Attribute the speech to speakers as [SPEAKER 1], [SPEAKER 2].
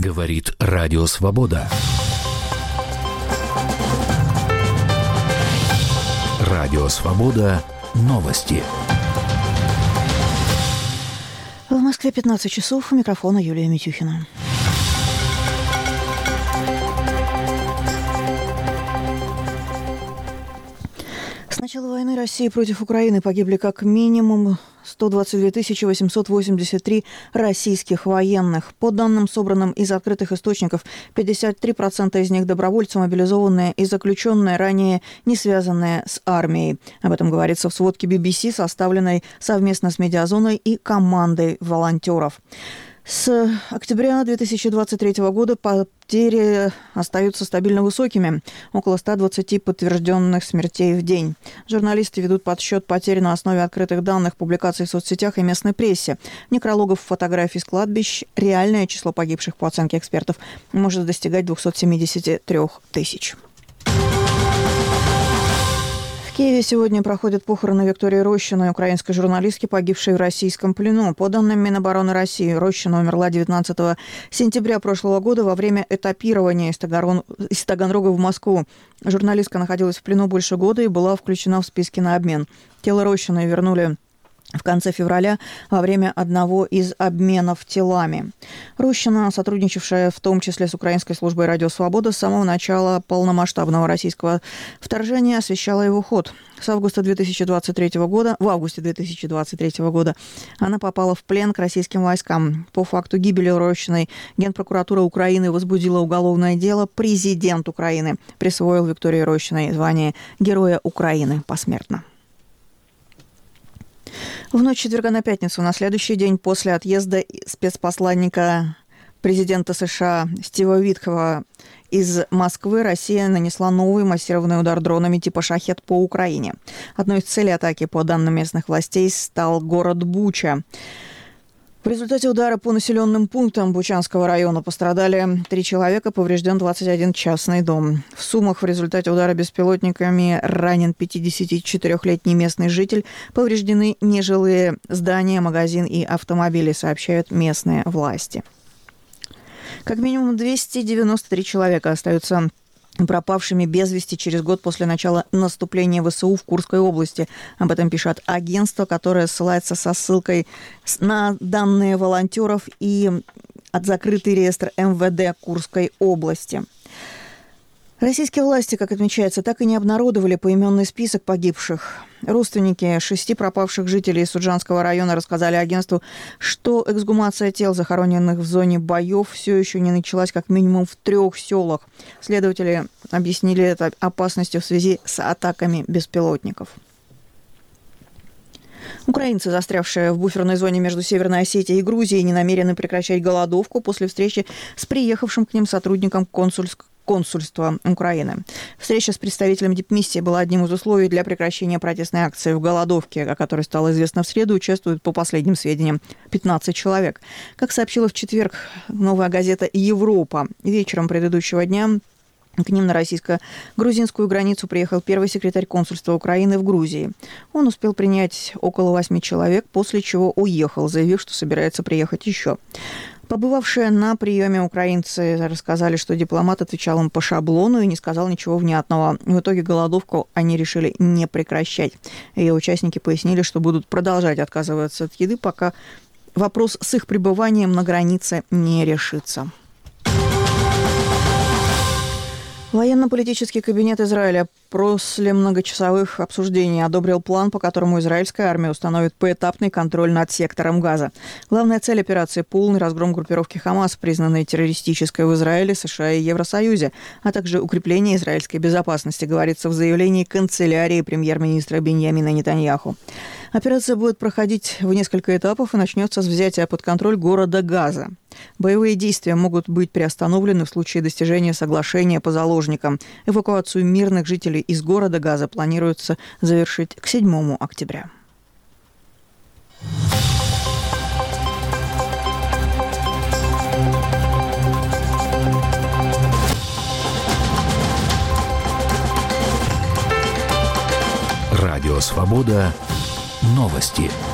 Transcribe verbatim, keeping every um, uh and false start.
[SPEAKER 1] Говорит Радио Свобода. Радио Свобода. Новости.
[SPEAKER 2] В Москве пятнадцать часов. У микрофона Юлия Митюхина. С начала войны России против Украины погибли как минимум сто двадцать две тысячи восемьсот восемьдесят три российских военных. По данным, собранным из открытых источников, пятьдесят три процента из них добровольцы, мобилизованные и заключенные, ранее не связанные с армией. Об этом говорится в сводке би би си, составленной совместно с Медиазоной и командой волонтеров. С октября две тысячи двадцать третьего года потери остаются стабильно высокими. Около ста двадцати подтвержденных смертей в день. Журналисты ведут подсчет потерь на основе открытых данных, публикаций в соцсетях и местной прессе. Некрологов, фотографий с кладбищ. Реальное число погибших, по оценке экспертов, может достигать двухсот семидесяти трёх тысяч. В Киеве сегодня проходят похороны Виктории Рощиной, украинской журналистки, погибшей в российском плену. По данным Минобороны России, Рощина умерла девятнадцатого сентября прошлого года во время этапирования из Таганрога в Москву. Журналистка находилась в плену больше года и была включена в списки на обмен. Тело Рощиной вернули в конце февраля во время одного из обменов телами. Рощина, сотрудничавшая в том числе с украинской службой «Радио Свобода», с самого начала полномасштабного российского вторжения освещала его ход. С августа две тысячи двадцать третьего года, в августе две тысячи двадцать третьего года она попала в плен к российским войскам. По факту гибели Рощиной Генпрокуратура Украины возбудила уголовное дело. Президент Украины присвоил Виктории Рощиной звание Героя Украины посмертно. В ночь четверга на пятницу, на следующий день после отъезда спецпосланника президента США Стива Виткова из Москвы, Россия нанесла новый массированный удар дронами типа «Шахед» по Украине. Одной из целей атаки, по данным местных властей, стал город Буча. В результате удара по населенным пунктам Бучанского района пострадали три человека, поврежден двадцать один частный дом. В Сумах в результате удара беспилотниками ранен пятидесятичетырёхлетний местный житель. Повреждены нежилые здания, магазин и автомобили, сообщают местные власти. Как минимум двести девяносто три человека остаются пропавшими без вести через год после начала наступления ВСУ в Курской области. Об этом пишет агентство, которое ссылается со ссылкой на данные волонтеров и от закрытый реестр эм вэ дэ Курской области. Российские власти, как отмечается, так и не обнародовали поименный список погибших. Родственники шести пропавших жителей Суджанского района рассказали агентству, что эксгумация тел, захороненных в зоне боев, все еще не началась как минимум в трех селах. Следователи объяснили это опасностью в связи с атаками беспилотников. Украинцы, застрявшие в буферной зоне между Северной Осетией и Грузией, не намерены прекращать голодовку после встречи с приехавшим к ним сотрудником консульского консульства Украины. Встреча с представителем дипмиссии была одним из условий для прекращения протестной акции в голодовке, о которой стало известно в среду. Участвуют, по последним сведениям, пятнадцать человек. Как сообщила в четверг новая газета «Европа», вечером предыдущего дня к ним на российско-грузинскую границу приехал первый секретарь консульства Украины в Грузии. Он успел принять около восьми человек, после чего уехал, заявив, что собирается приехать еще. Побывавшие на приеме украинцы рассказали, что дипломат отвечал им по шаблону и не сказал ничего внятного. В итоге голодовку они решили не прекращать. Ее участники пояснили, что будут продолжать отказываться от еды, пока вопрос с их пребыванием на границе не решится. Военно-политический кабинет Израиля после многочасовых обсуждений одобрил план, по которому израильская армия установит поэтапный контроль над сектором Газа. Главная цель операции – полный разгром группировки Хамас, признанной террористической в Израиле, США и Евросоюзе, а также укрепление израильской безопасности, говорится в заявлении канцелярии премьер-министра Биньямина Нетаньяху. Операция будет проходить в несколько этапов и начнется с взятия под контроль города Газа. Боевые действия могут быть приостановлены в случае достижения соглашения по заложникам. Эвакуацию мирных жителей из города Газа планируется завершить к седьмому октября.
[SPEAKER 1] Радио Свобода. Новости.